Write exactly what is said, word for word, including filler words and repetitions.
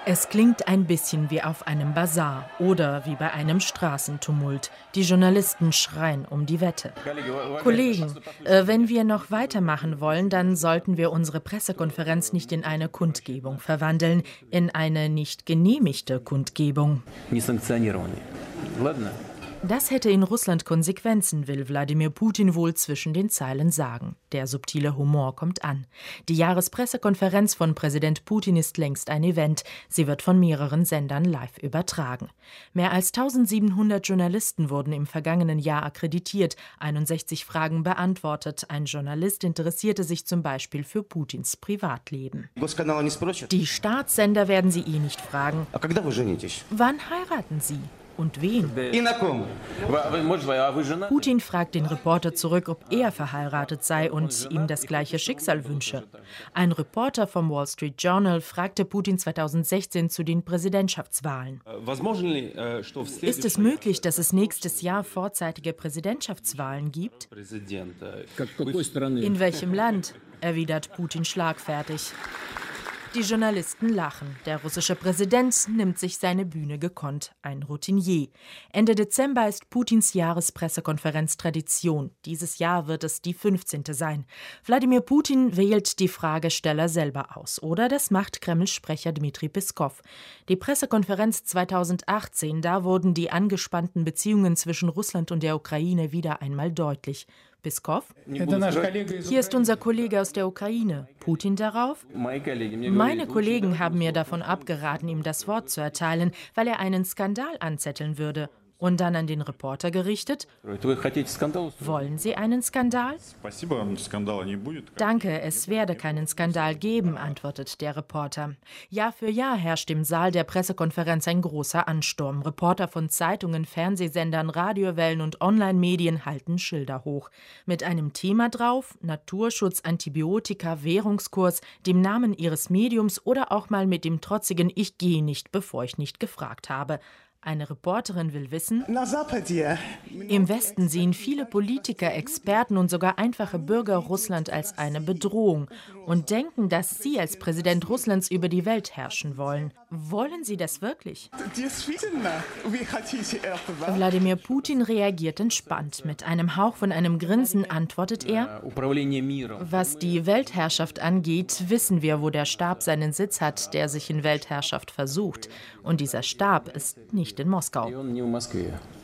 Es klingt ein bisschen wie auf einem Basar oder wie bei einem Straßentumult. Die Journalisten schreien um die Wette. Kollegen, äh, wenn wir noch weitermachen wollen, dann sollten wir unsere Pressekonferenz nicht in eine Kundgebung verwandeln, in eine nicht genehmigte Kundgebung. Das hätte in Russland Konsequenzen, will Wladimir Putin wohl zwischen den Zeilen sagen. Der subtile Humor kommt an. Die Jahrespressekonferenz von Präsident Putin ist längst ein Event. Sie wird von mehreren Sendern live übertragen. Mehr als tausendsiebenhundert Journalisten wurden im vergangenen Jahr akkreditiert, einundsechzig Fragen beantwortet. Ein Journalist interessierte sich zum Beispiel für Putins Privatleben. Die Staatssender werden Sie eh nicht fragen. Wann heiraten Sie? Und wen? Putin fragt den Reporter zurück, ob er verheiratet sei und ihm das gleiche Schicksal wünsche. Ein Reporter vom Wall Street Journal fragte Putin zweitausendsechzehn zu den Präsidentschaftswahlen. Ist es möglich, dass es nächstes Jahr vorzeitige Präsidentschaftswahlen gibt? In welchem Land? Erwidert Putin schlagfertig. Die Journalisten lachen. Der russische Präsident nimmt sich seine Bühne gekonnt. Ein Routinier. Ende Dezember ist Putins Jahrespressekonferenz Tradition. Dieses Jahr wird es die fünfzehnte sein. Wladimir Putin wählt die Fragesteller selber aus. Oder das macht Kreml-Sprecher Dmitri Peskow. Die Pressekonferenz zweitausendachtzehn, da wurden die angespannten Beziehungen zwischen Russland und der Ukraine wieder einmal deutlich. Peskow? Hier ist unser Kollege aus der Ukraine. Putin darauf? Meine Kollegen haben mir davon abgeraten, ihm das Wort zu erteilen, weil er einen Skandal anzetteln würde. Und dann an den Reporter gerichtet: Wollen Sie einen Skandal? Danke, es werde keinen Skandal geben, antwortet der Reporter. Jahr für Jahr herrscht im Saal der Pressekonferenz ein großer Ansturm. Reporter von Zeitungen, Fernsehsendern, Radiowellen und Online-Medien halten Schilder hoch. Mit einem Thema drauf: Naturschutz, Antibiotika, Währungskurs, dem Namen ihres Mediums oder auch mal mit dem trotzigen „Ich gehe nicht, bevor ich nicht gefragt habe". Eine Reporterin will wissen: Im Westen sehen viele Politiker, Experten und sogar einfache Bürger Russland als eine Bedrohung und denken, dass Sie als Präsident Russlands über die Welt herrschen wollen. Wollen Sie das wirklich? Wladimir Putin reagiert entspannt. Mit einem Hauch von einem Grinsen antwortet er: Was die Weltherrschaft angeht, wissen wir, wo der Stab seinen Sitz hat, der sich in Weltherrschaft versucht. Und dieser Stab ist nicht in Moskau.